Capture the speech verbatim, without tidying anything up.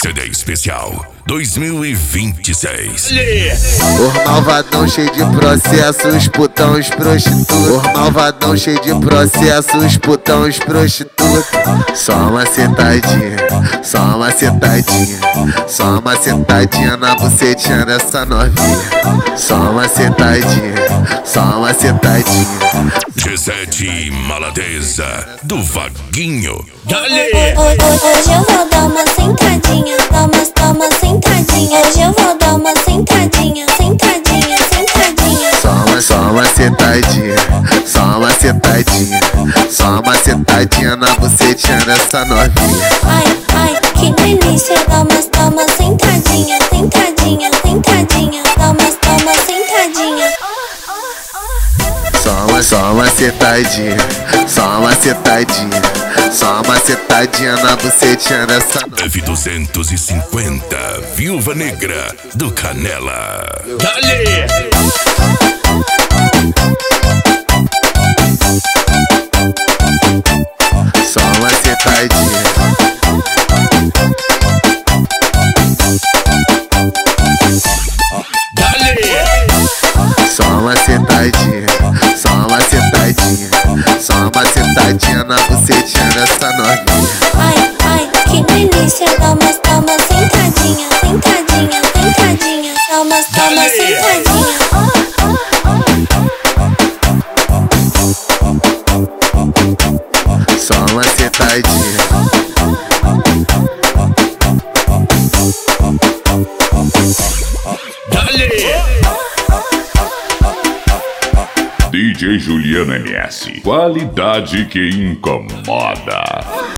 C D especial dois mil e vinte e seis. Os malvadão cheio de processos, putão, os prostitutos. Os malvadão cheio de processos, putão, os prostitutos. Só uma sentadinha, só uma sentadinha, só uma sentadinha na bucetinha dessa novinha. Só uma sentadinha, só uma sentadinha. G sete Maladeza do Vaguinho. Hoje eu vou dar uma sentadinha, dá uma, dá uma sentadinha. Hoje eu vou dar uma sentadinha, sentadinha, sentadinha. Só uma, só uma sentadinha, só uma sentadinha, só uma sentadinha na bucetinha dessa novinha. Ai, ai, que delícia, dá uma, dá uma sentadinha, sentadinha, sentadinha. Dá uma, dá uma sentadinha. Só uma, só uma sentadinha, só uma sentadinha, só uma sentadinha na bucetinha dessa novinha. F duzentos e cinquenta, Viúva Negra do Canela. Só uma sentadinha, só uma sentadinha, só uma sentadinha, só uma sentadinha na bucetinha dessa novinha. Ai, ai, que delícia, dá uma, dá uma sentadinha, sentadinha, sentadinha. Dá uma, dá uma sentadinha. Só uma sentadinha. D J Juliano M S, qualidade que incomoda.